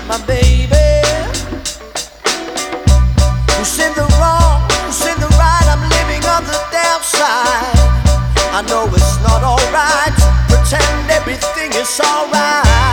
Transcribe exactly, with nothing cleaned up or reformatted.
my baby. Who's in the wrong, who's in the right? I'm living on the downside. I know it's not alright to pretend everything is alright.